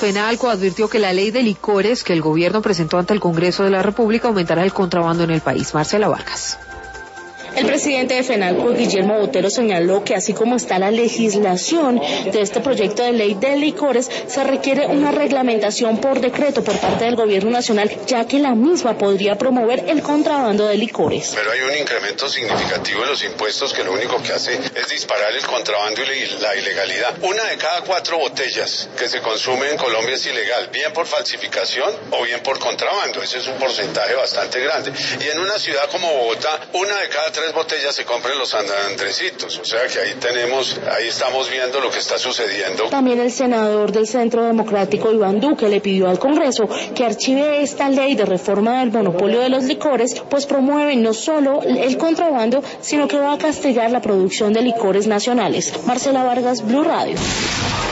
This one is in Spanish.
FENALCO advirtió que la ley de licores que el gobierno presentó ante el Congreso de la República aumentará el contrabando en el país. Marcela Vargas. El presidente de FENALCO, Guillermo Botero, señaló que así como está la legislación de este proyecto de ley de licores, se requiere una reglamentación por decreto por parte del gobierno nacional, ya que la misma podría promover el contrabando de licores. Pero hay un incremento significativo de los impuestos que lo único que hace es disparar el contrabando y la ilegalidad. 1 de cada 4 botellas que se consume en Colombia es ilegal, bien por falsificación o bien por contrabando. Ese es un porcentaje bastante grande. Y en una ciudad como Bogotá, 1 de cada 3 botellas se compran los andresitos, o sea que ahí estamos viendo lo que está sucediendo. También el senador del Centro Democrático, Iván Duque, le pidió al Congreso que archive esta ley de reforma del monopolio de los licores, pues promueve no solo el contrabando, sino que va a castigar la producción de licores nacionales. Marcela Vargas, Blue Radio.